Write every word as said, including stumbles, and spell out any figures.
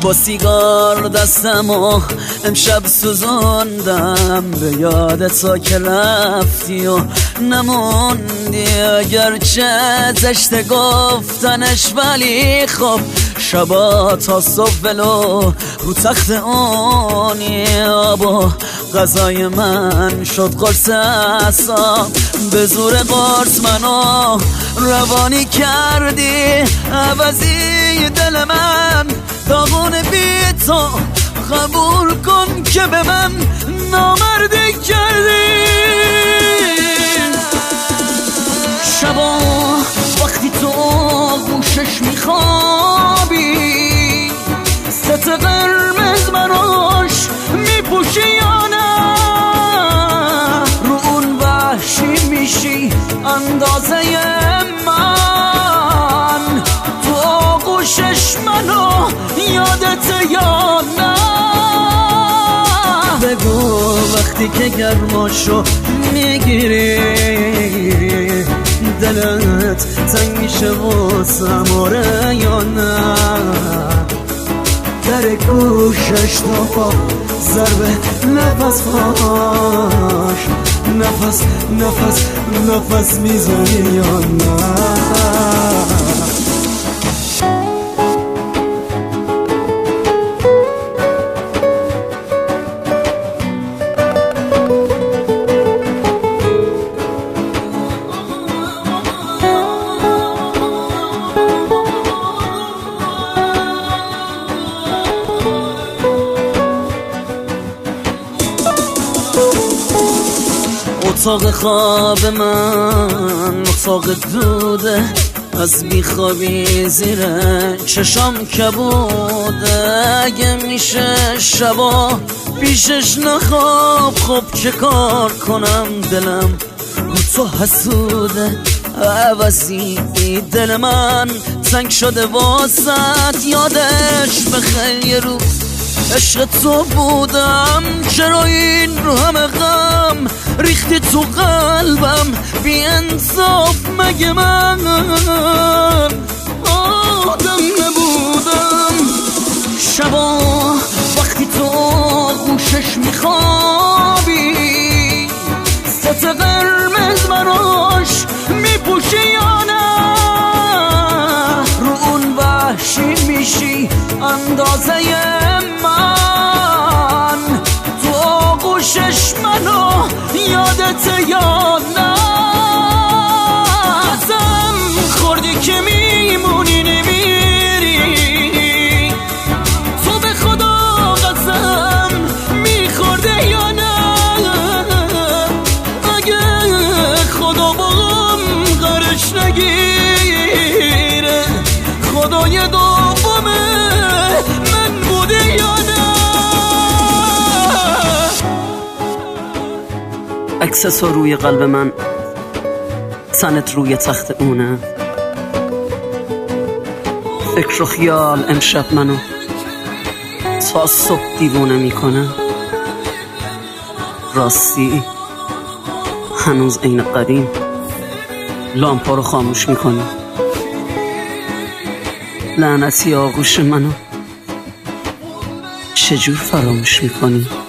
با سیگار دستم و امشب سوزوندم به یادت تا که رفتی و نموندی. اگرچه زشت گفتنش ولی خب شبا تا صبح ولو رو تخت اونی. با غذای من شد قرص اعصاب، به زور قرص منو روانی کردی. عوضی دل من داغون بی تو، قبول کن که به من نامردی کردی. شبا وقتی تو گوشش میخوابی، ست قرمز براش میپوشی یا نه؟ رو اون وحشی میشی اندازه من، تو آغوشش منو یادت یا نه؟ بگو وقتی که گرماشو میگیری دلت تنگ میشه واسم، آره یا نه؟ در گوشش تو با ضربه نفس پاش، نفس نفس نفس میزنی یا نه؟ اتاق خواب من اتاق دوده، از بیخوابی زیر چشام کبوده. اگه میشه شبا پیشش نخواب، خب چه کار کنم دلم رو تو حسوده. عوضی دل من تنگ شده واسط، یادش بخیر یه روز عشق تو بودم. چرا این رو همه غم ریختی تو قلبم؟ بی انصاف مگه من آدم نبودم؟ شبا وقتی تو گوشش میخوابی، ست قرمز براش میپوشی یا نه؟ رو اون وحشی میشی اندازه من، تو آغوشش منو یادت یا نه؟ قسم خوردی که میمونی نمیری، تو به خدا قسم میخورده یا نه؟ اگه خدا باهم غرش نگیره، خدای دومه من بوده یا نه؟ اکسس روی قلب من، تنت روی تخت اونه. فکر و خیال امشب منو تا صبح دیوونه میکنه. راستی هنوز عین قدیم لامپا رو خاموش میکنی. لعنتی آغوش منو چجور فراموش میکنی؟